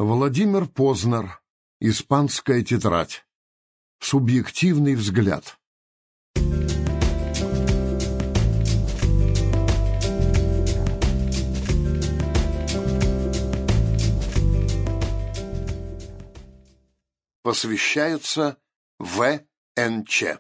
Владимир Познер. Испанская тетрадь. Субъективный взгляд. Посвящается В.Н.Ч.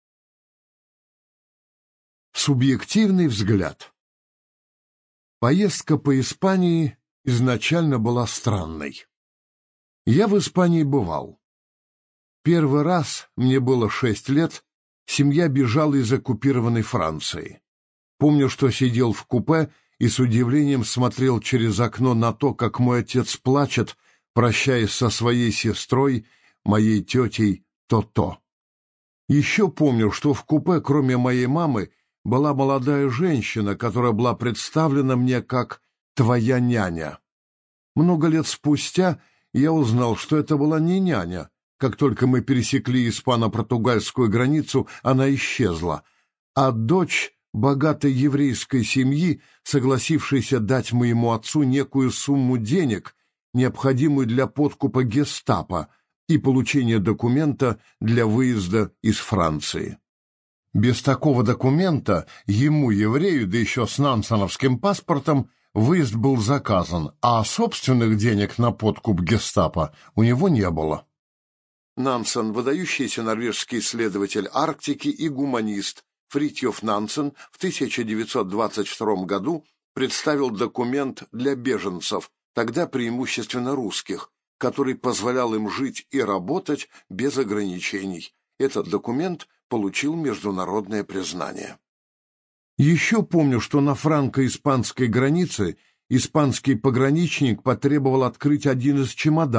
Субъективный взгляд. Поездка по Испании изначально была странной. Я в Испании бывал. Первый раз, мне было 6 лет, семья бежала из оккупированной Франции. Помню, что сидел в купе и с удивлением смотрел через окно на то, как мой отец плачет, прощаясь со своей сестрой, моей тетей То-То. Еще помню, что в купе, кроме моей мамы, была молодая женщина, которая была представлена мне как «твоя няня». Много лет спустя я узнал, что это была не няня. Как только мы пересекли испано-португальскую границу, она исчезла, а дочь богатой еврейской семьи, согласившейся дать моему отцу некую сумму денег, необходимую для подкупа гестапо и получения документа для выезда из Франции. Без такого документа ему, еврею, да еще с нансеновским паспортом, выезд был заказан, а собственных денег на подкуп гестапо у него не было. Нансен, выдающийся норвежский исследователь Арктики и гуманист, Фритьёф Нансен в 1922 году представил документ для беженцев, тогда преимущественно русских, который позволял им жить и работать без ограничений. Этот документ получил международное признание. Еще помню, что на франко-испанской границе испанский пограничник потребовал открыть один из чемоданов,